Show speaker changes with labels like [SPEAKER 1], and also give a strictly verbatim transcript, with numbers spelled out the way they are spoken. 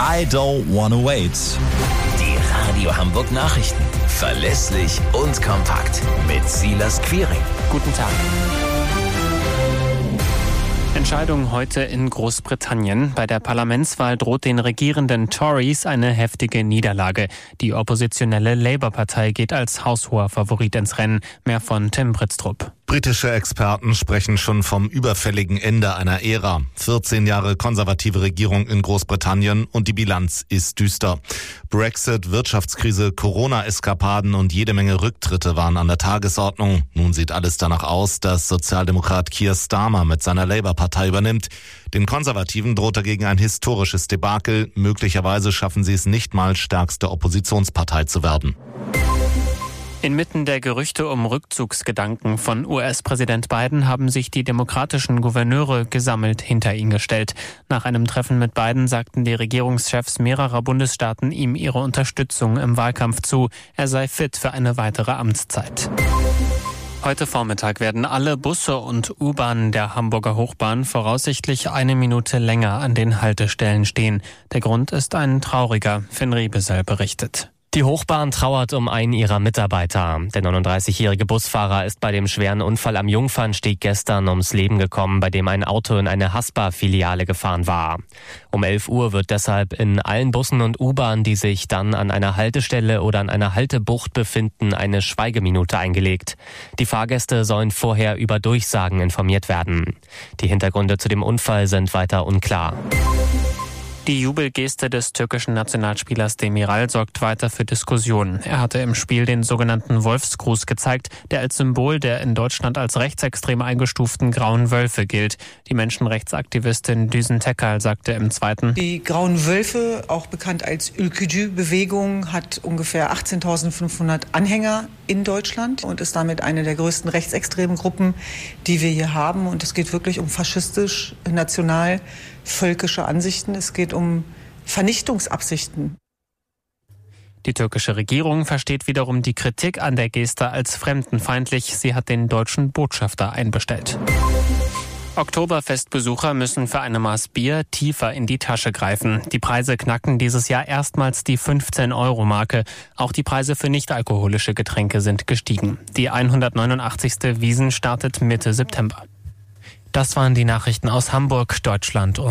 [SPEAKER 1] I don't wanna wait.
[SPEAKER 2] Die Radio Hamburg Nachrichten. Verlässlich und kompakt. Mit Silas Quiring.
[SPEAKER 3] Guten Tag. Entscheidung heute in Großbritannien. Bei der Parlamentswahl droht den regierenden Tories eine heftige Niederlage. Die oppositionelle Labour-Partei geht als haushoher Favorit ins Rennen. Mehr von Tim Britztrup.
[SPEAKER 4] Britische Experten sprechen schon vom überfälligen Ende einer Ära. vierzehn Jahre konservative Regierung in Großbritannien und die Bilanz ist düster. Brexit, Wirtschaftskrise, Corona-Eskapaden und jede Menge Rücktritte waren an der Tagesordnung. Nun sieht alles danach aus, dass Sozialdemokrat Keir Starmer mit seiner Labour-Partei übernimmt. Den Konservativen droht dagegen ein historisches Debakel. Möglicherweise schaffen sie es nicht mal, stärkste Oppositionspartei zu werden.
[SPEAKER 3] Inmitten der Gerüchte um Rückzugsgedanken von U S-Präsident Biden haben sich die demokratischen Gouverneure gesammelt hinter ihn gestellt. Nach einem Treffen mit Biden sagten die Regierungschefs mehrerer Bundesstaaten ihm ihre Unterstützung im Wahlkampf zu. Er sei fit für eine weitere Amtszeit. Heute Vormittag werden alle Busse und U-Bahnen der Hamburger Hochbahn voraussichtlich eine Minute länger an den Haltestellen stehen. Der Grund ist ein trauriger, Finn Riebesell berichtet.
[SPEAKER 5] Die Hochbahn trauert um einen ihrer Mitarbeiter. Der neununddreißigjährige Busfahrer ist bei dem schweren Unfall am Jungfernsteg gestern ums Leben gekommen, bei dem ein Auto in eine Haspa-Filiale gefahren war. Um elf Uhr wird deshalb in allen Bussen und U-Bahnen, die sich dann an einer Haltestelle oder an einer Haltebucht befinden, eine Schweigeminute eingelegt. Die Fahrgäste sollen vorher über Durchsagen informiert werden. Die Hintergründe zu dem Unfall sind weiter unklar.
[SPEAKER 3] Die Jubelgeste des türkischen Nationalspielers Demiral sorgt weiter für Diskussionen. Er hatte im Spiel den sogenannten Wolfsgruß gezeigt, der als Symbol der in Deutschland als rechtsextrem eingestuften Grauen Wölfe gilt. Die Menschenrechtsaktivistin Düsen Tekal sagte im Zweiten:
[SPEAKER 6] Die Grauen Wölfe, auch bekannt als Ülkücü-Bewegung, hat ungefähr achtzehntausendfünfhundert Anhänger in Deutschland und ist damit eine der größten rechtsextremen Gruppen, die wir hier haben. Und es geht wirklich um faschistisch, national völkische Ansichten. Es geht um Vernichtungsabsichten.
[SPEAKER 3] Die türkische Regierung versteht wiederum die Kritik an der Geste als fremdenfeindlich. Sie hat den deutschen Botschafter einbestellt. Oktoberfestbesucher müssen für eine Maß Bier tiefer in die Tasche greifen. Die Preise knacken dieses Jahr erstmals die fünfzehn-Euro-Marke. Auch die Preise für nichtalkoholische Getränke sind gestiegen. Die hundertneunundachtzigste Wiesn startet Mitte September. Das waren die Nachrichten aus Hamburg, Deutschland und